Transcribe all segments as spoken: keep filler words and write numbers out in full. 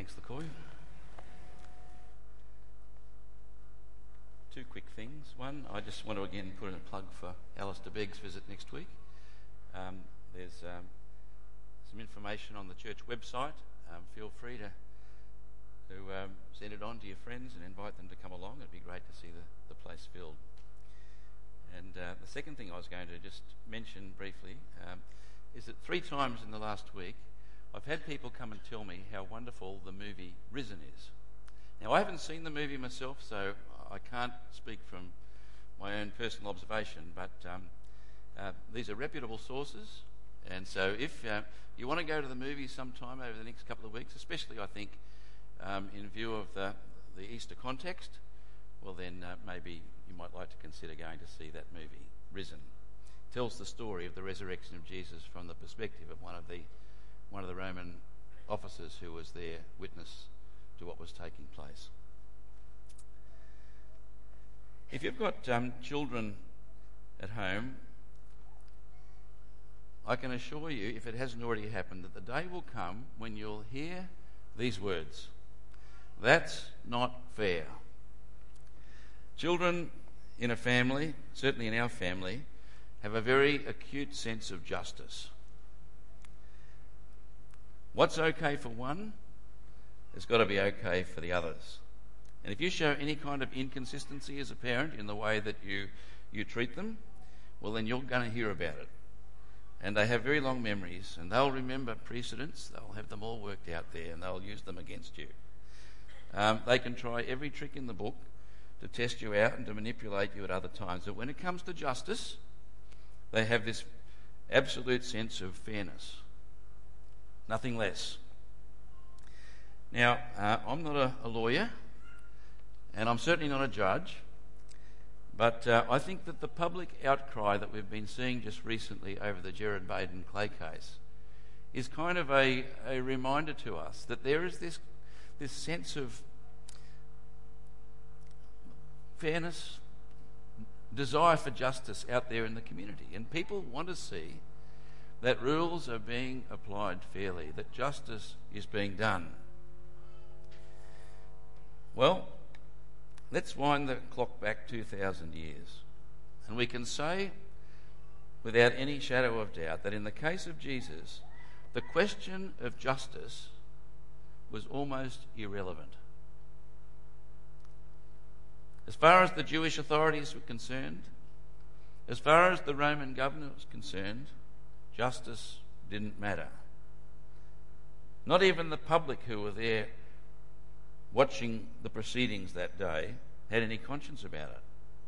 Thanks, LaCoy. Two quick things. One, I just want to again put in a plug for Alistair Begg's visit next week. Um, there's um, some information on the church website. Um, feel free to to um, send it on to your friends and invite them to come along. It'd be great to see the, the place filled. And uh, the second thing I was going to just mention briefly um, is that three times in the last week I've had people come and tell me how wonderful the movie Risen is. Now, I haven't seen the movie myself, so I can't speak from my own personal observation, but um, uh, these are reputable sources, and so if uh, you want to go to the movie sometime over the next couple of weeks, especially I think um, in view of the, the Easter context, well then uh, maybe you might like to consider going to see that movie, Risen. It tells the story of the resurrection of Jesus from the perspective of one of the one of the Roman officers who was there, witness to what was taking place. If you've got um, children at home, I can assure you, if it hasn't already happened, that the day will come when you'll hear these words: "That's not fair." Children in a family, certainly in our family, have a very acute sense of justice. What's okay for one has got to be okay for the others. And if you show any kind of inconsistency as a parent in the way that you, you treat them, well then you're going to hear about it. And they have very long memories, and they'll remember precedents, they'll have them all worked out there, and they'll use them against you. Um, they can try every trick in the book to test you out and to manipulate you at other times. But when it comes to justice, they have this absolute sense of fairness. Nothing less. Now, uh, I'm not a, a lawyer, and I'm certainly not a judge, but uh, I think that the public outcry that we've been seeing just recently over the Gerard Baden Clay case is kind of a, a reminder to us that there is this, this sense of fairness, desire for justice out there in the community, and people want to see that rules are being applied fairly, that justice is being done. Well, let's wind the clock back two thousand years, and we can say without any shadow of doubt that in the case of Jesus, the question of justice was almost irrelevant. As far as the Jewish authorities were concerned, as far as the Roman governor was concerned, justice didn't matter. Not even the public who were there watching the proceedings that day had any conscience about it.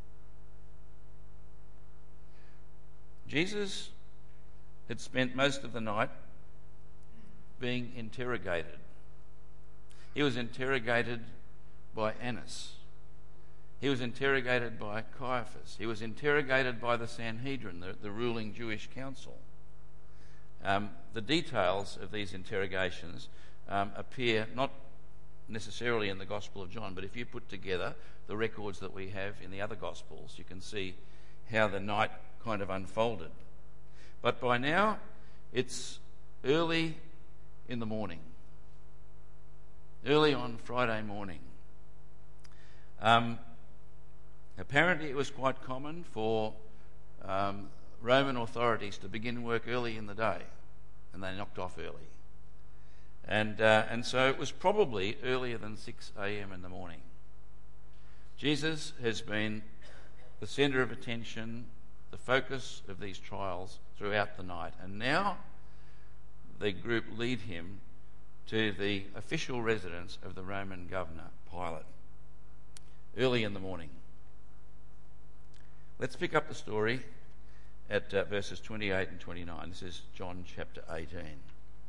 Jesus had spent most of the night being interrogated. He was interrogated by Annas. He was interrogated by Caiaphas. He was interrogated by the Sanhedrin, the, the ruling Jewish council. Um, the details of these interrogations um, appear not necessarily in the Gospel of John, but if you put together the records that we have in the other Gospels, you can see how the night kind of unfolded. But by now, it's early in the morning, early on Friday morning. Um, apparently, it was quite common for um, Roman authorities to begin work early in the day, and they knocked off early. And uh, and so it was probably earlier than six a.m. in the morning. Jesus has been the centre of attention, the focus of these trials throughout the night, and now the group lead him to the official residence of the Roman governor, Pilate, early in the morning. Let's pick up the story at uh, verses twenty-eight and twenty-nine. This is John chapter eighteen.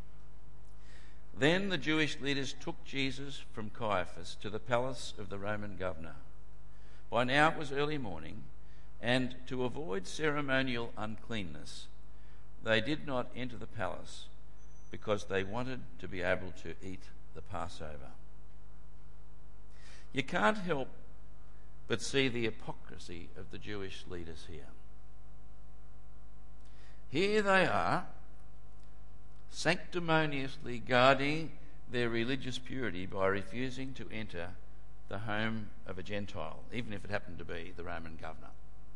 Then the Jewish leaders took Jesus from Caiaphas to the palace of the Roman governor. By now it was early morning, and to avoid ceremonial uncleanness, they did not enter the palace because they wanted to be able to eat the Passover. You can't help but see the hypocrisy of the Jewish leaders here. Here they are, sanctimoniously guarding their religious purity by refusing to enter the home of a Gentile, even if it happened to be the Roman governor.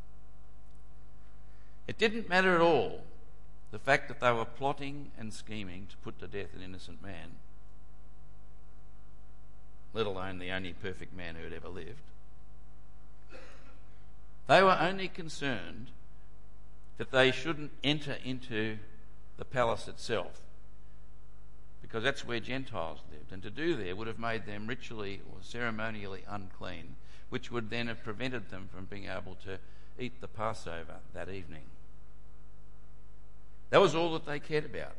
It didn't matter at all the fact that they were plotting and scheming to put to death an innocent man, let alone the only perfect man who had ever lived. They were only concerned that they shouldn't enter into the palace itself, because that's where Gentiles lived, and to do there would have made them ritually or ceremonially unclean, which would then have prevented them from being able to eat the Passover that evening. That was all that they cared about.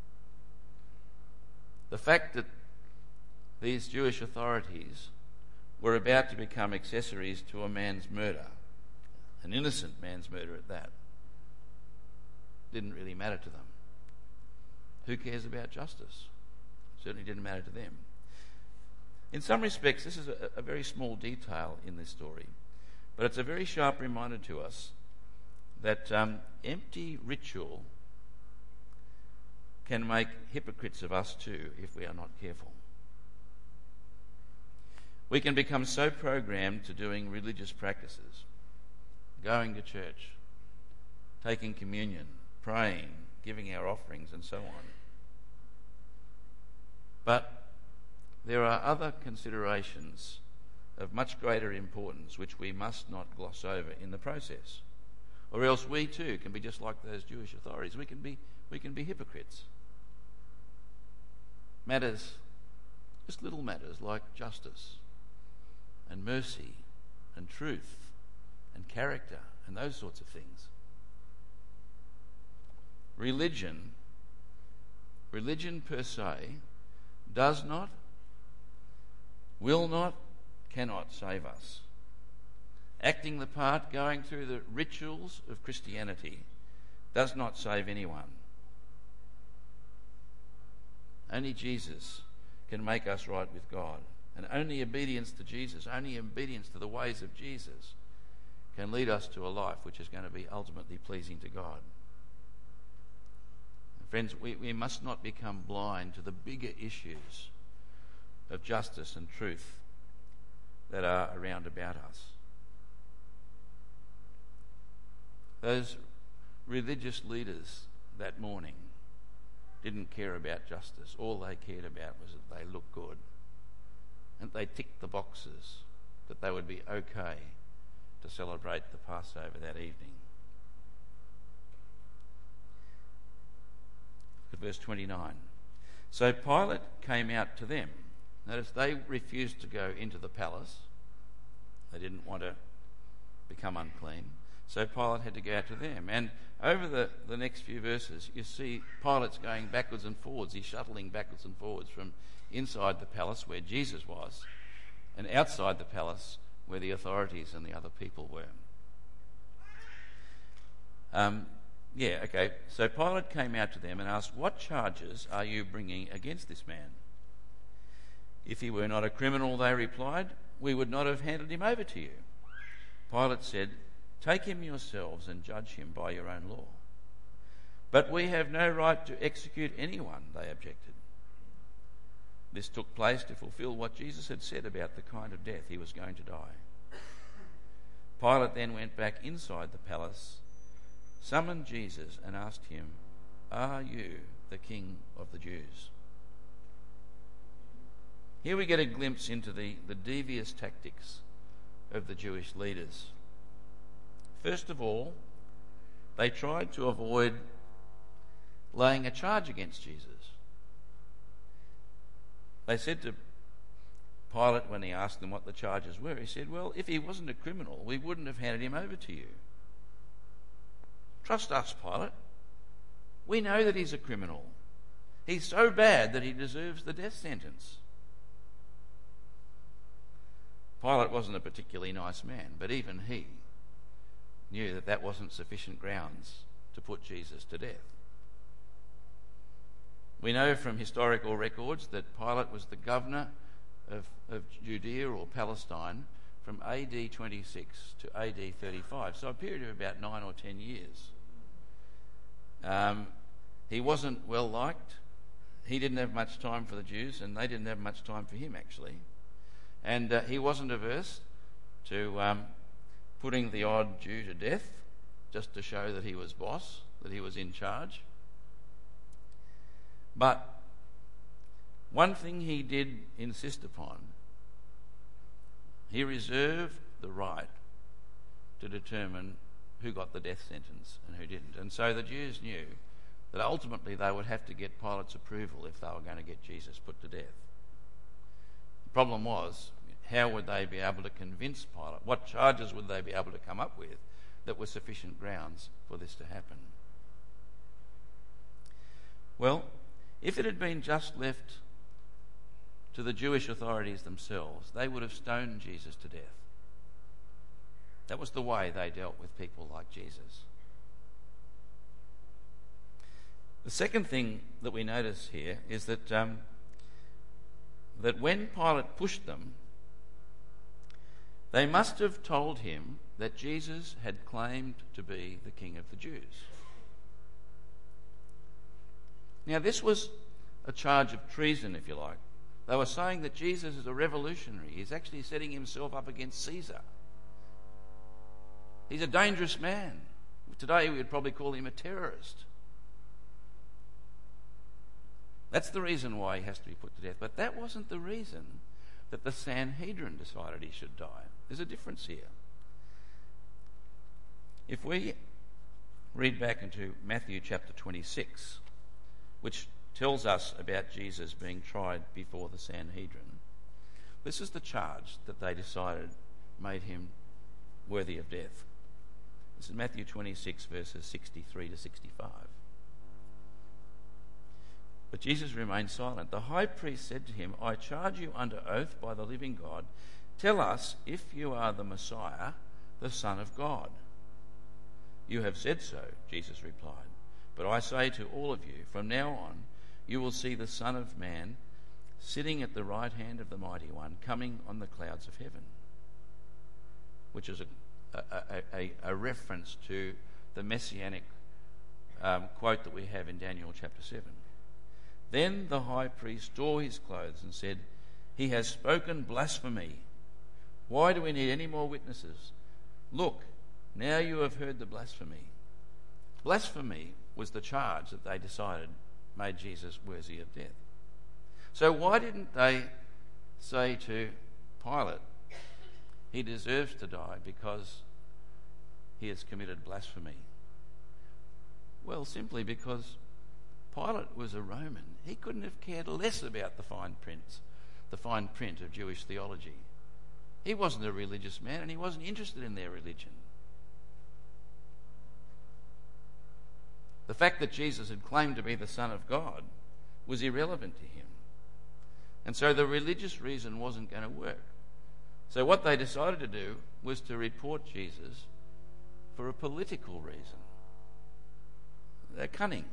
The fact that these Jewish authorities were about to become accessories to a man's murder, an innocent man's murder at that, didn't really matter to them. Who cares about justice? Certainly didn't matter to them. In some respects, this is a, a very small detail in this story, but it's a very sharp reminder to us that um, empty ritual can make hypocrites of us too if we are not careful. We can become so programmed to doing religious practices, going to church, taking communion, praying, giving our offerings, and so on. But there are other considerations of much greater importance which we must not gloss over in the process, or else we too can be just like those Jewish authorities. We can be we can be hypocrites. Matters, just little matters like justice and mercy and truth and character and those sorts of things. Religion, religion per se, does not, will not, cannot save us. Acting the part, going through the rituals of Christianity, does not save anyone. Only Jesus can make us right with God. And only obedience to Jesus, only obedience to the ways of Jesus can lead us to a life which is going to be ultimately pleasing to God. Friends, we, we must not become blind to the bigger issues of justice and truth that are around about us. Those religious leaders that morning didn't care about justice. All they cared about was that they looked good. And they ticked the boxes that they would be okay to celebrate the Passover that evening. Look at verse twenty-nine. So Pilate came out to them. Notice they refused to go into the palace. They didn't want to become unclean. So Pilate had to go out to them. And over the, the next few verses, you see Pilate's going backwards and forwards. He's shuttling backwards and forwards from inside the palace where Jesus was and outside the palace where the authorities and the other people were. Um, yeah, okay. So Pilate came out to them and asked, "What charges are you bringing against this man?" "If he were not a criminal," they replied, "we would not have handed him over to you." Pilate said, "Take him yourselves and judge him by your own law." "But we have no right to execute anyone," they objected. This took place to fulfill what Jesus had said about the kind of death he was going to die. Pilate then went back inside the palace, summoned Jesus and asked him, "Are you the King of the Jews?" Here we get a glimpse into the, the devious tactics of the Jewish leaders. First of all, they tried to avoid laying a charge against Jesus. They said to Pilate, when he asked them what the charges were, he said, "Well, if he wasn't a criminal, we wouldn't have handed him over to you. Trust us, Pilate. We know that he's a criminal. He's so bad that he deserves the death sentence." Pilate wasn't a particularly nice man, but even he knew that that wasn't sufficient grounds to put Jesus to death. We know from historical records that Pilate was the governor of, of Judea or Palestine from A D twenty-six to A D thirty-five, so a period of about nine or ten years. Um, he wasn't well liked. he didn't have much time for the Jews, and they didn't have much time for him, actually. And uh, he wasn't averse to um, putting the odd Jew to death, just to show that he was boss, that he was in charge. But one thing he did insist upon, he reserved the right to determine who got the death sentence and who didn't. And so the Jews knew that ultimately they would have to get Pilate's approval if they were going to get Jesus put to death. The problem was, how would they be able to convince Pilate? What charges would they be able to come up with that were sufficient grounds for this to happen? Well, if it had been just left to the Jewish authorities themselves, they would have stoned Jesus to death. That was the way they dealt with people like Jesus. The second thing that we notice here is that um, that when Pilate pushed them, they must have told him that Jesus had claimed to be the King of the Jews. Now, this was a charge of treason, if you like. They were saying that Jesus is a revolutionary. He's actually setting himself up against Caesar. He's a dangerous man. Today we would probably call him a terrorist. That's the reason why he has to be put to death. But that wasn't the reason that the Sanhedrin decided he should die. There's a difference here. If we read back into Matthew chapter twenty-six, which tells us about Jesus being tried before the Sanhedrin, this is the charge that they decided made him worthy of death. This is Matthew twenty-six, verses sixty-three to sixty-five. But Jesus remained silent. The high priest said to him, I charge you under oath by the living God, tell us if you are the Messiah, the Son of God. You have said so, Jesus replied. But I say to all of you, from now on, you will see the Son of Man sitting at the right hand of the Mighty One, coming on the clouds of heaven. Which is a, a, a, a reference to the messianic um, quote that we have in Daniel chapter seven. Then the high priest tore his clothes and said, He has spoken blasphemy. Why do we need any more witnesses? Look, now you have heard the blasphemy. Blasphemy was the charge that they decided made Jesus worthy of death. So why didn't they say to Pilate, he deserves to die because he has committed blasphemy? Well, simply because Pilate was a Roman. He couldn't have cared less about the fine print, the fine print of Jewish theology. He wasn't a religious man, and he wasn't interested in their religion. The fact that Jesus had claimed to be the Son of God was irrelevant to him. And so the religious reason wasn't going to work. So what they decided to do was to report Jesus for a political reason. They're cunning.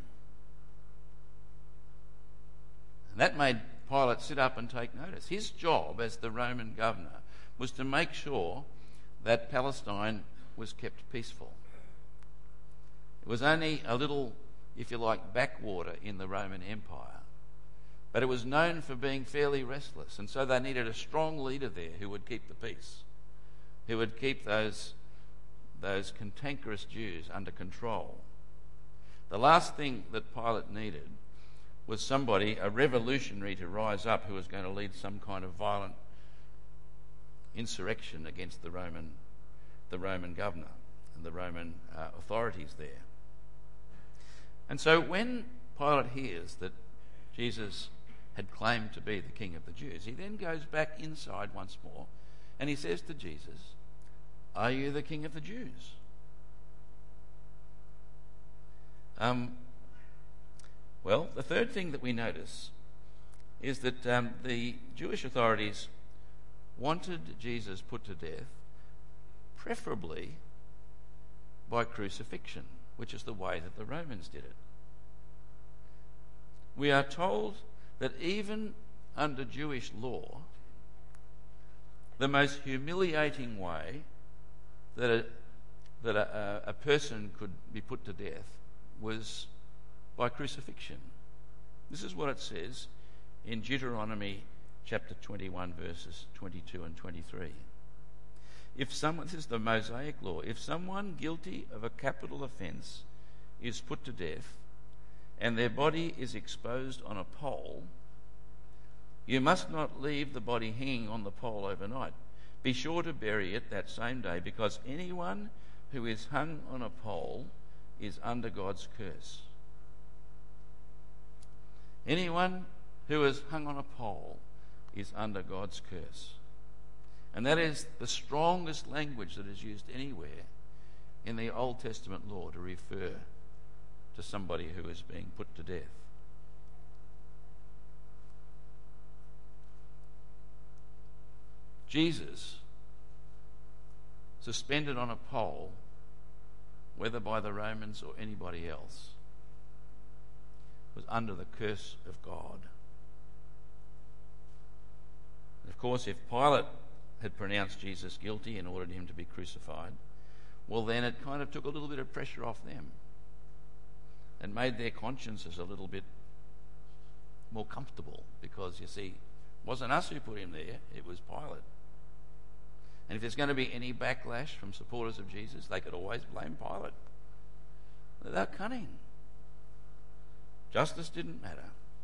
And that made Pilate sit up and take notice. His job as the Roman governor was to make sure that Palestine was kept peaceful. It was only a little, if you like, backwater in the Roman Empire. But it was known for being fairly restless, and so they needed a strong leader there who would keep the peace, who would keep those, those cantankerous Jews under control. The last thing that Pilate needed was somebody, a revolutionary, to rise up who was going to lead some kind of violent insurrection against the Roman, the Roman governor and the Roman uh, authorities there. And so when Pilate hears that Jesus had claimed to be the King of the Jews, he then goes back inside once more and he says to Jesus, "Are you the King of the Jews?" Um, well, the third thing that we notice is that um, the Jewish authorities wanted Jesus put to death, preferably by crucifixion, which is the way that the Romans did it. We are told that even under Jewish law, the most humiliating way that a, that a, a person could be put to death was by crucifixion. This is what it says in Deuteronomy chapter twenty-one, verses twenty-two and twenty-three. If someone, this is the Mosaic law, if someone guilty of a capital offence is put to death and their body is exposed on a pole, you must not leave the body hanging on the pole overnight. Be sure to bury it that same day, because anyone who is hung on a pole is under God's curse. Anyone who is hung on a pole is under God's curse. And that is the strongest language that is used anywhere in the Old Testament law to refer to somebody who is being put to death. Jesus, suspended on a pole, whether by the Romans or anybody else, was under the curse of God. And of course, if Pilate had pronounced Jesus guilty and ordered him to be crucified, well, then it kind of took a little bit of pressure off them and made their consciences a little bit more comfortable, because, you see, it wasn't us who put him there, it was Pilate. And if there's going to be any backlash from supporters of Jesus, they could always blame Pilate. They're cunning. Justice didn't matter.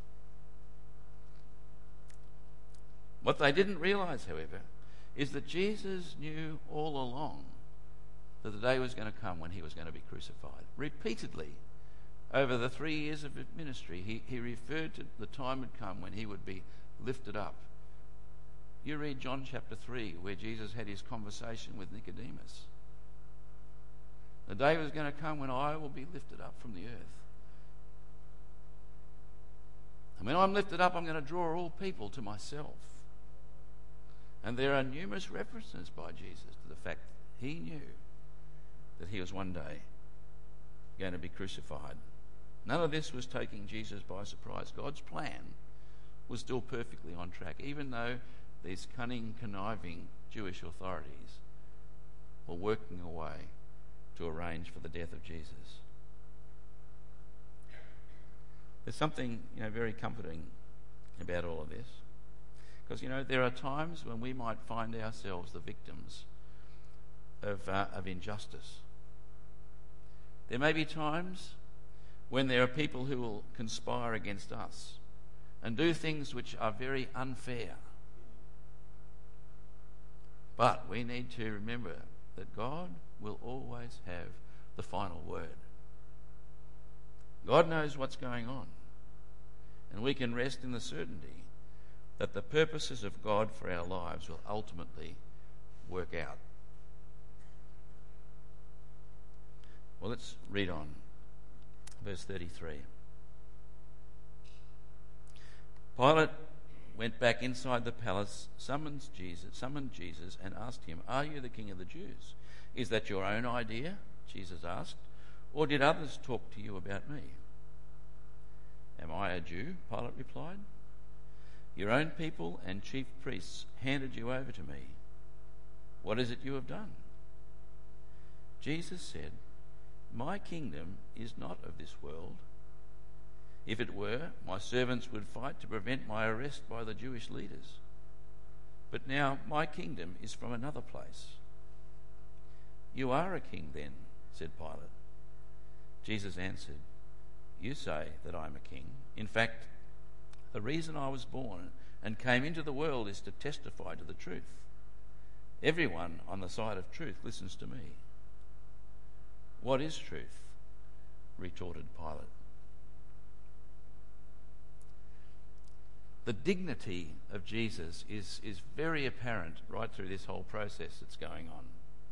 What they didn't realise, however, is that Jesus knew all along that the day was going to come when he was going to be crucified. Repeatedly, over the three years of his ministry, he, he referred to the time had come when he would be lifted up. You read John chapter three, where Jesus had his conversation with Nicodemus. The day was going to come when I will be lifted up from the earth. And when I'm lifted up, I'm going to draw all people to myself. And there are numerous references by Jesus to the fact that he knew that he was one day going to be crucified. None of this was taking Jesus by surprise. God's plan was still perfectly on track, even though these cunning, conniving Jewish authorities were working away to arrange for the death of Jesus. There's something, you know, very comforting about all of this. Because, you know, there are times when we might find ourselves the victims of, uh, of injustice. There may be times when there are people who will conspire against us and do things which are very unfair. But we need to remember that God will always have the final word. God knows what's going on, and we can rest in the certainty that the purposes of God for our lives will ultimately work out. Well, let's read on. Verse thirty-three. Pilate went back inside the palace, summoned Jesus, summoned Jesus and asked him, "Are you the king of the Jews? Is that your own idea?" Jesus asked. "Or did others talk to you about me?" "Am I a Jew?" Pilate replied. "Your own people and chief priests handed you over to me. What is it you have done?" Jesus said, "My kingdom is not of this world. If it were, my servants would fight to prevent my arrest by the Jewish leaders. But now my kingdom is from another place." "You are a king then," said Pilate. Jesus answered, "You say that I am a king. In fact, the reason I was born and came into the world is to testify to the truth. Everyone on the side of truth listens to me." "What is truth?" retorted Pilate. The dignity of Jesus is, is very apparent right through this whole process that's going on.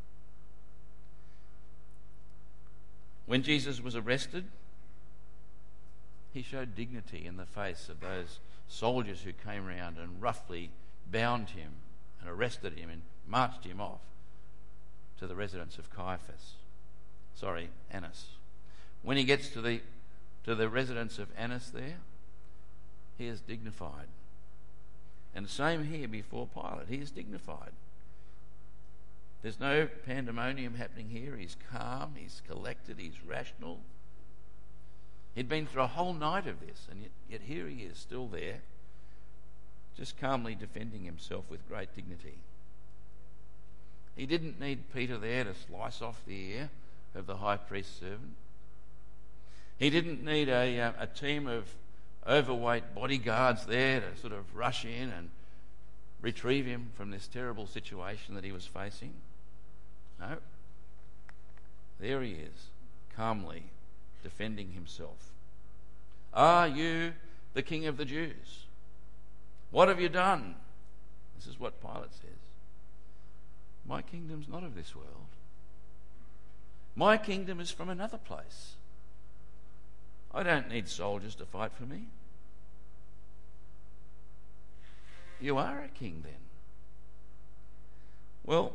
When Jesus was arrested, he showed dignity in the face of those soldiers who came round and roughly bound him and arrested him and marched him off to the residence of Caiaphas. Sorry, Annas. When he gets to the to the residence of Annas there, he is dignified. And the same here before Pilate. He is dignified. There's no pandemonium happening here. He's calm, he's collected, he's rational. He'd been through a whole night of this, and yet, yet here he is, still there, just calmly defending himself with great dignity. He didn't need Peter there to slice off the ear of the high priest's servant. He didn't need a, uh, a team of overweight bodyguards there to sort of rush in and retrieve him from this terrible situation that he was facing. No. There he is, calmly defending himself. Are you the King of the Jews? What have you done? This is what Pilate says. My kingdom's not of this world. My kingdom is from another place. I don't need soldiers to fight for me. You are a king then. Well,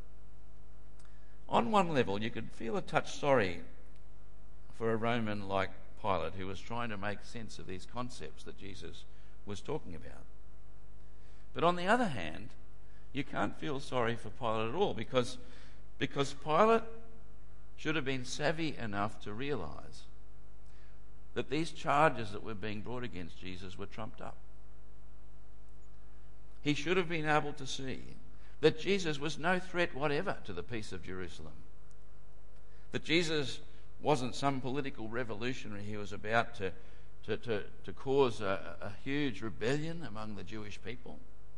on one level you could feel a touch sorry for a Roman like Pilate who was trying to make sense of these concepts that Jesus was talking about. But on the other hand, you can't feel sorry for Pilate at all because, because Pilate should have been savvy enough to realise that these charges that were being brought against Jesus were trumped up. He should have been able to see that Jesus was no threat whatever to the peace of Jerusalem. That Jesus wasn't some political revolutionary who was about to, to, to, to cause a, a huge rebellion among the Jewish people.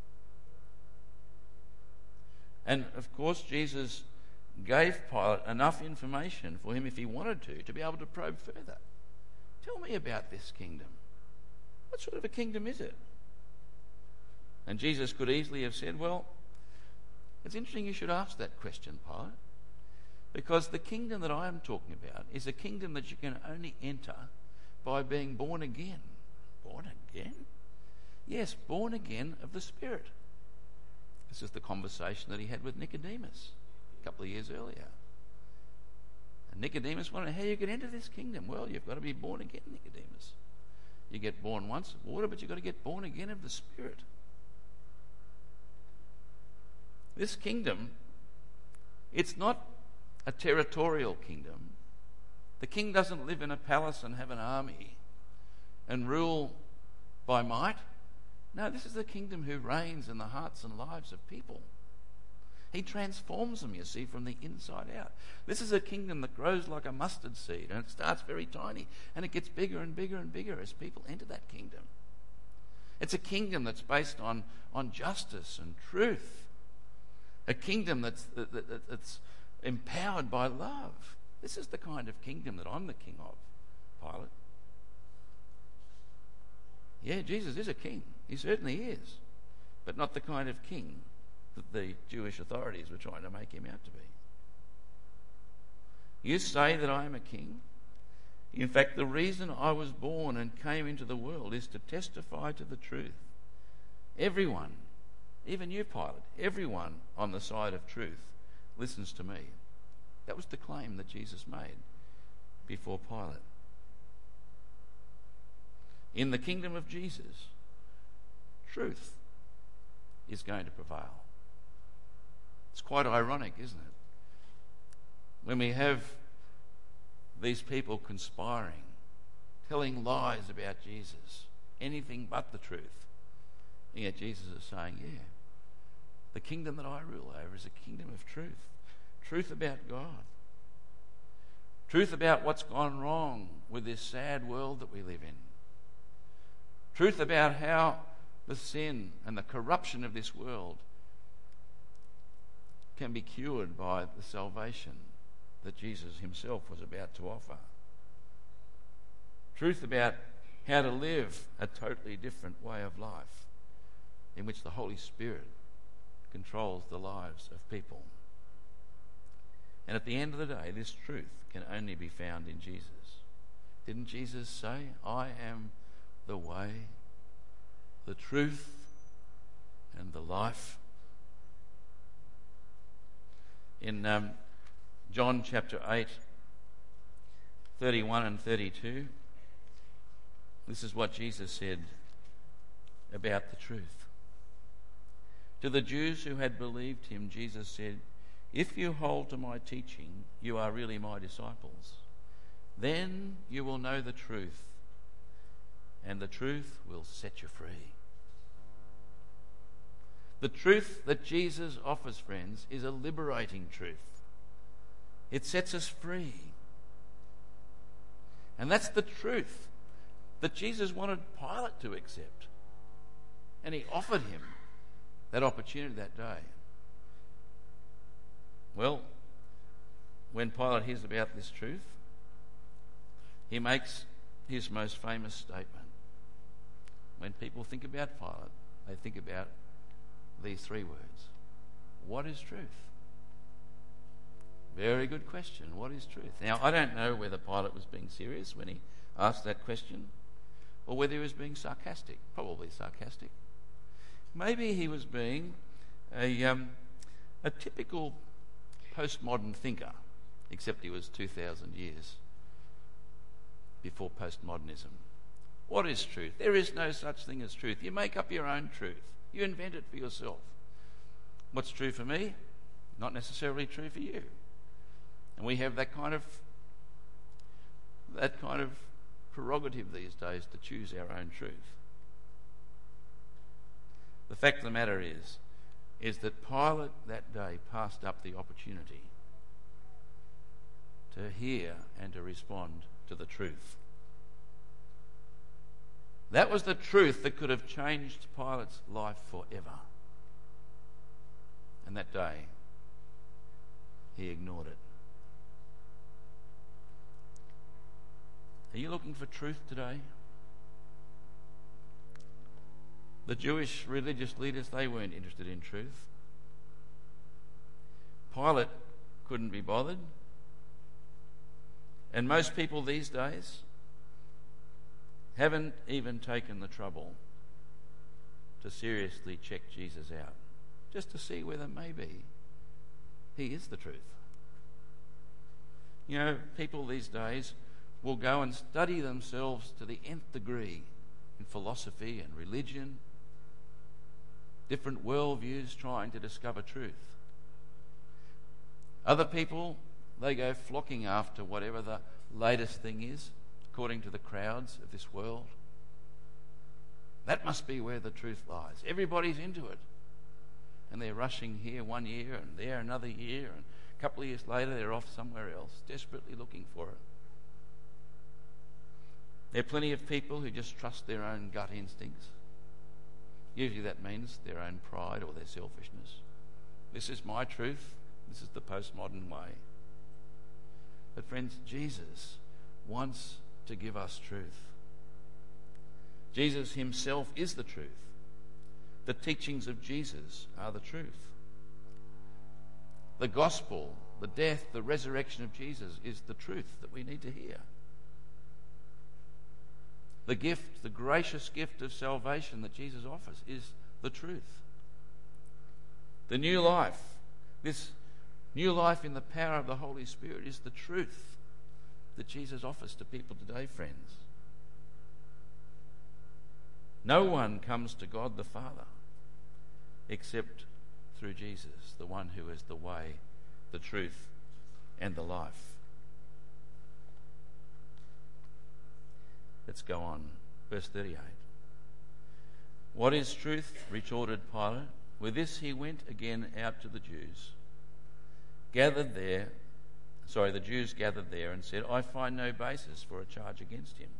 And of course, Jesus gave Pilate enough information for him, if he wanted to, to be able to probe further. Tell me about this kingdom. What sort of a kingdom is it? And Jesus could easily have said, well, it's interesting you should ask that question, Pilate, because the kingdom that I am talking about is a kingdom that you can only enter by being born again. Born again? Yes, born again of the Spirit. This is the conversation that he had with Nicodemus a couple of years earlier. And Nicodemus wondered how you could enter this kingdom. Well, you've got to be born again, Nicodemus. You get born once of water, but you've got to get born again of the Spirit. This kingdom, it's not a territorial kingdom. The king doesn't live in a palace and have an army and rule by might. No, this is the kingdom who reigns in the hearts and lives of people. He transforms them, you see, from the inside out. This is a kingdom that grows like a mustard seed, and it starts very tiny, and it gets bigger and bigger and bigger as people enter that kingdom. It's a kingdom that's based on, on justice and truth. A kingdom that's, that, that, that's empowered by love. This is the kind of kingdom that I'm the king of, Pilate. Yeah, Jesus is a king. He certainly is. But not the kind of king that the Jewish authorities were trying to make him out to be. You say that I am a king? In fact, the reason I was born and came into the world is to testify to the truth. Everyone, even you, Pilate, everyone on the side of truth listens to me. That was the claim that Jesus made before Pilate. In the kingdom of Jesus, truth is going to prevail. It's quite ironic, isn't it? When we have these people conspiring, telling lies about Jesus, anything but the truth. And yet Jesus is saying, yeah, the kingdom that I rule over is a kingdom of truth. Truth about God. Truth about what's gone wrong with this sad world that we live in. Truth about how the sin and the corruption of this world can be cured by the salvation that Jesus himself was about to offer. Truth about how to live a totally different way of life in which the Holy Spirit controls the lives of people. And at the end of the day, this truth can only be found in Jesus. Didn't Jesus say, I am the way, the truth, and the life? In um, John chapter eight, thirty-one and thirty-two, this is what Jesus said about the truth. To the Jews who had believed him, Jesus said, if you hold to my teaching, you are really my disciples. Then you will know the truth, and the truth will set you free. The truth that Jesus offers, friends, is a liberating truth. It sets us free. And that's the truth that Jesus wanted Pilate to accept. And he offered him that opportunity that day. Well, when Pilate hears about this truth, he makes his most famous statement. When people think about Pilate, they think about these three words. What is truth? Very good question. What is truth? Now, I don't know whether Pilate was being serious when he asked that question, or whether he was being sarcastic. Probably sarcastic. Maybe he was being a, um, a typical postmodern thinker, except he was two thousand years before postmodernism. What is truth? There is no such thing as truth. You make up your own truth. You invent it for yourself. What's true for me, not necessarily true for you. And we have that kind of that kind of prerogative these days to choose our own truth. The fact of the matter is, is that Pilate that day passed up the opportunity to hear and to respond to the truth. That was the truth that could have changed Pilate's life forever. And that day, he ignored it. Are you looking for truth today? The Jewish religious leaders, they weren't interested in truth. Pilate couldn't be bothered. And most people these days haven't even taken the trouble to seriously check Jesus out, just to see whether maybe he is the truth. You know, people these days will go and study themselves to the nth degree in philosophy and religion, different worldviews, trying to discover truth. Other people, they go flocking after whatever the latest thing is, according to the crowds of this world. That must be where the truth lies. Everybody's into it. And they're rushing here one year and there another year, and a couple of years later they're off somewhere else, desperately looking for it. There are plenty of people who just trust their own gut instincts. Usually that means their own pride or their selfishness. This is my truth. This is the postmodern way. But friends, Jesus wants to give us truth. Jesus himself is the truth. The teachings of Jesus are the truth. The gospel, the death, the resurrection of Jesus is the truth that we need to hear. The gift, the gracious gift of salvation that Jesus offers is the truth. The new life, this new life in the power of the Holy Spirit is the truth that Jesus offers to people today, friends. No one comes to God the Father except through Jesus, the one who is the way, the truth, and the life. Let's go on. Verse thirty-eight. What is truth? Retorted Pilate. With this he went again out to the Jews. Gathered there, sorry, the Jews gathered there and said, I find no basis for a charge against him.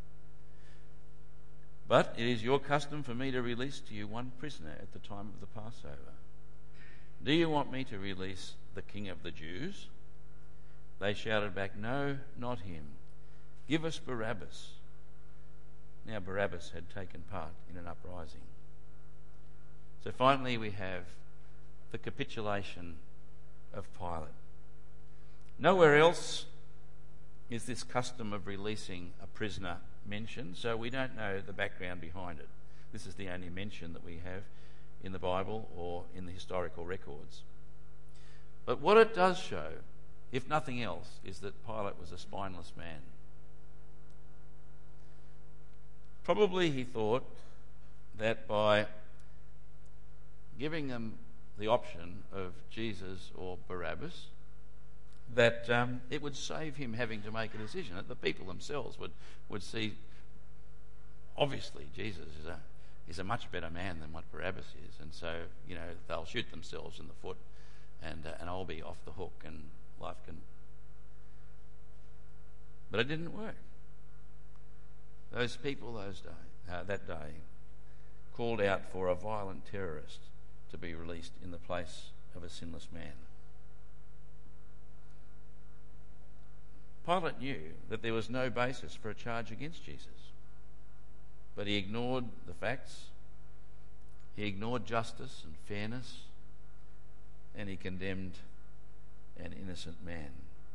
But it is your custom for me to release to you one prisoner at the time of the Passover. Do you want me to release the King of the Jews? They shouted back, No, not him. Give us Barabbas. Now Barabbas had taken part in an uprising. So finally we have the capitulation of Pilate. Nowhere else is this custom of releasing a prisoner mentioned, so we don't know the background behind it. This is the only mention that we have in the Bible or in the historical records. But what it does show, if nothing else, is that Pilate was a spineless man. Probably he thought that by giving them the option of Jesus or Barabbas, that um, it would save him having to make a decision. That the people themselves would, would see, obviously, Jesus is a, is a much better man than what Barabbas is. And so, you know, they'll shoot themselves in the foot and, uh, and I'll be off the hook and life can... But it didn't work. Those people those day, uh, that day called out for a violent terrorist to be released in the place of a sinless man. Pilate knew that there was no basis for a charge against Jesus, but he ignored the facts, he ignored justice and fairness, and he condemned an innocent man.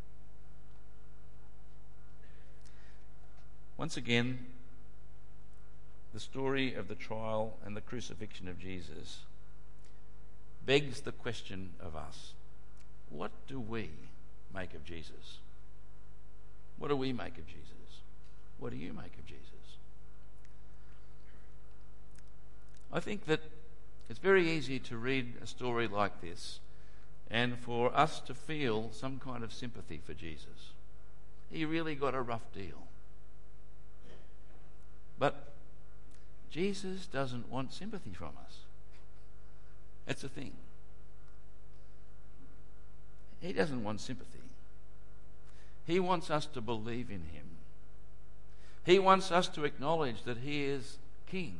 Once again, the story of the trial and the crucifixion of Jesus begs the question of us. What do we make of Jesus? What do we make of Jesus? What do you make of Jesus? I think that it's very easy to read a story like this and for us to feel some kind of sympathy for Jesus. He really got a rough deal. But Jesus doesn't want sympathy from us. That's the thing. He doesn't want sympathy. He wants us to believe in him. He wants us to acknowledge that he is king.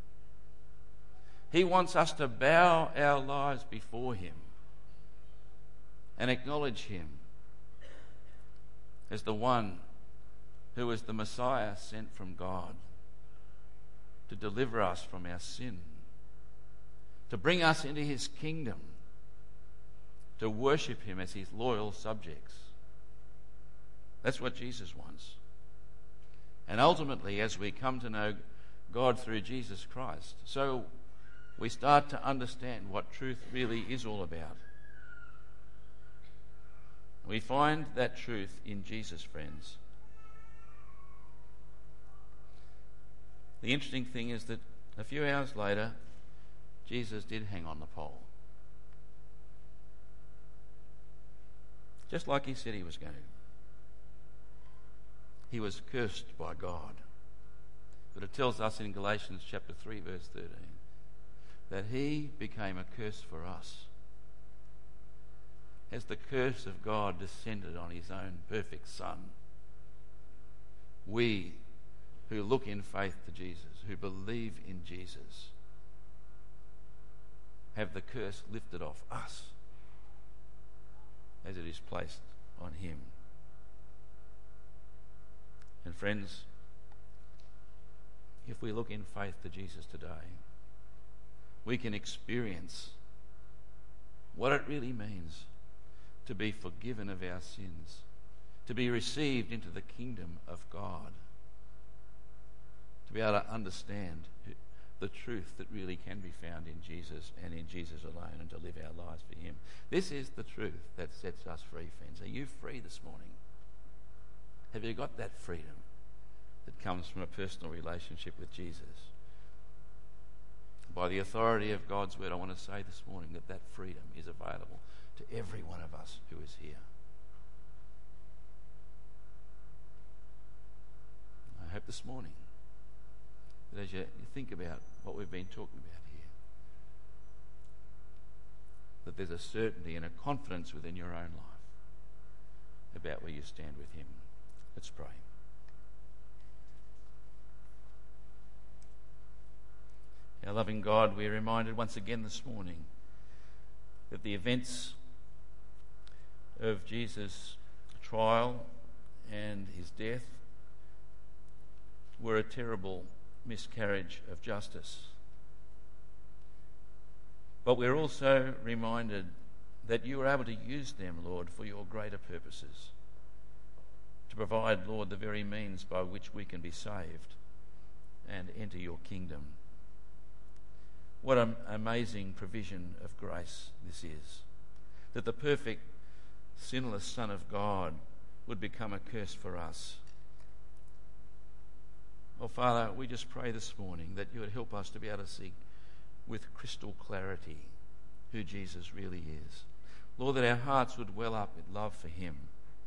He wants us to bow our lives before him and acknowledge him as the one who is the Messiah sent from God to deliver us from our sin, to bring us into his kingdom, to worship him as his loyal subjects. That's what Jesus wants. And ultimately, as we come to know God through Jesus Christ, so we start to understand what truth really is all about. We find that truth in Jesus, friends. The interesting thing is that a few hours later, Jesus did hang on the pole. Just like he said he was going to. He was cursed by God. But it tells us in Galatians chapter three, verse thirteen, that he became a curse for us. As the curse of God descended on his own perfect Son, we who look in faith to Jesus, who believe in Jesus, have the curse lifted off us as it is placed on him. And friends, if we look in faith to Jesus today, we can experience what it really means to be forgiven of our sins, to be received into the kingdom of God, to be able to understand the truth that really can be found in Jesus and in Jesus alone, and to live our lives for him. This is the truth that sets us free, friends. Are you free this morning? Have you got that freedom that comes from a personal relationship with Jesus? By the authority of God's word, I want to say this morning that that freedom is available to every one of us who is here. I hope this morning that as you, you think about what we've been talking about here, that there's a certainty and a confidence within your own life about where you stand with him. Let's pray. Our loving God, we are reminded once again this morning that the events of Jesus' trial and his death were a terrible miscarriage of justice. But we're also reminded that you were able to use them, Lord, for your greater purposes, to provide, Lord, the very means by which we can be saved and enter your kingdom. What an amazing provision of grace this is, that the perfect, sinless Son of God would become a curse for us. Oh, Father, we just pray this morning that you would help us to be able to see with crystal clarity who Jesus really is. Lord, that our hearts would well up with love for him.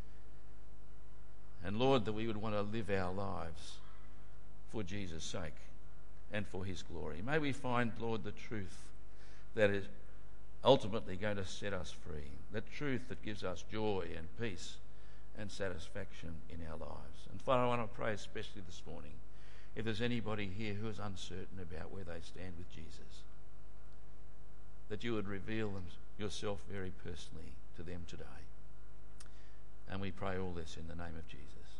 And Lord, that we would want to live our lives for Jesus' sake and for his glory. May we find, Lord, the truth that is ultimately going to set us free, the truth that gives us joy and peace and satisfaction in our lives. And Father, I want to pray especially this morning, if there's anybody here who is uncertain about where they stand with Jesus, that you would reveal them, yourself very personally to them today. And we pray all this in the name of Jesus.